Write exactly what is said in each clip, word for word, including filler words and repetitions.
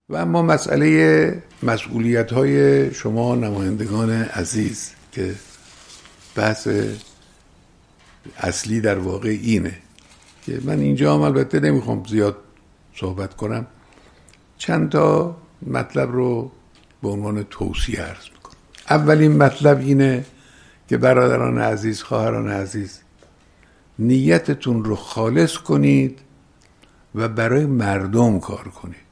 و اما مسئله مسئولیت‌های شما نمایندگان عزیز که بحث اصلی در واقع اینه که من اینجا هم البته نمیخوام زیاد صحبت کنم، چند تا مطلب رو به عنوان توصیه عرض میکنم. اولین مطلب اینه که برادران عزیز، خواهران عزیز، نیتتون رو خالص کنید و برای مردم کار کنید.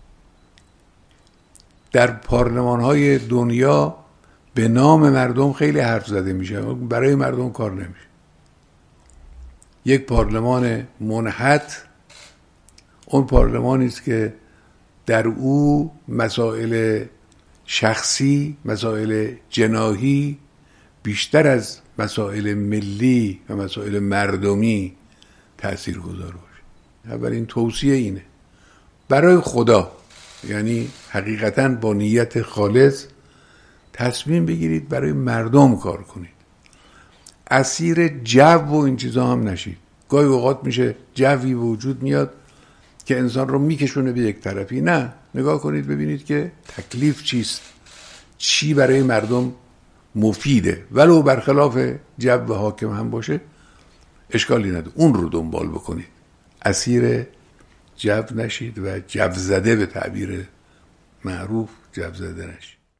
در پارلمان‌های دنیا به نام مردم خیلی حرف زده میشه، برای مردم کار نمیشه. یک پارلمان منحط اون پارلمانی است که در او مسائل شخصی، مسائل جناحی بیشتر از مسائل ملی و مسائل مردمی تأثیر گذار باشه. اولین توصیه اینه، برای خدا، یعنی حقیقتاً با نیت خالص تصمیم بگیرید برای مردم کار کنید. اسیر جو و این چیزا هم نشید. گاهی اوقات میشه جوی وجود میاد که انسان رو میکشونه به یک طرفی. نه، نگاه کنید ببینید که تکلیف چیست، چی برای مردم مفیده، ولو برخلاف جو حاکم هم باشه اشکالی نداره، اون رو دنبال بکنید. اسیر جو نشید و جو زده، به تعبیر معروف جو زده نشید.